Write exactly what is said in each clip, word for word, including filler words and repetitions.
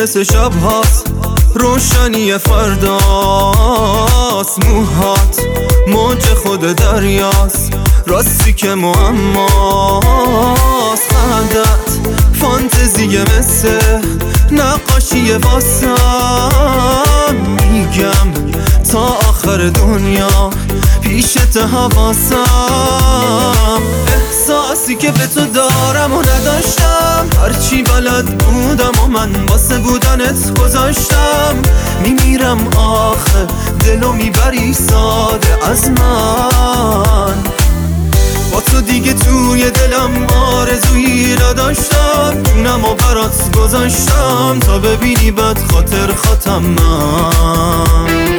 مثل شب هاست، روشنی فرداست. موهات موج خود دریاست، راستی که معماست. خندت فانتزیه مثل نقاشی واسم. میگم تا آخر دنیا پیشت حواسم. احساسی که به تو دارم و نداشتم، هرچی بلد بودم و من واسه بودنت گذاشتم. میمیرم آخه دلو میبری ساده از من. با تو دیگه توی دلم آرزویی نداشتم، جونم و برات گذاشتم تا ببینی بد خاطر خاتم من.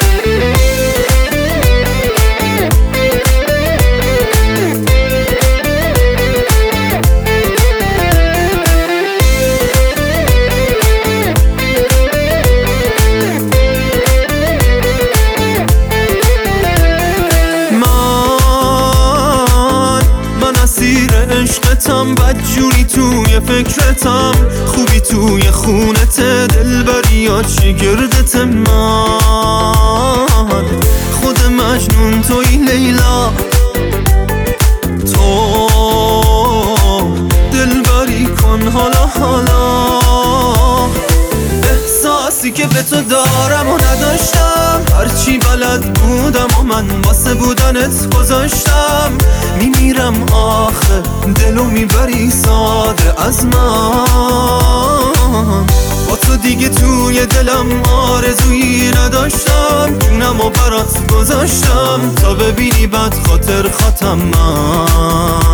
عشقتم بدجوری توی فکرتم، خوبی توی خونت دلبری یا شگردت من. خود مجنون توی لیلا، تو دلبری کن حالا حالا. احساسی که به تو دارم و نداشتم، هرچی بلد بودم و من واسه بودنت گذاشتم. میمیرم آخه دلو میبری ساده از من. با تو دیگه توی دلم آرزویی نداشتم، جونم و برات گذاشتم تا ببینی بد خاطر خاتم من.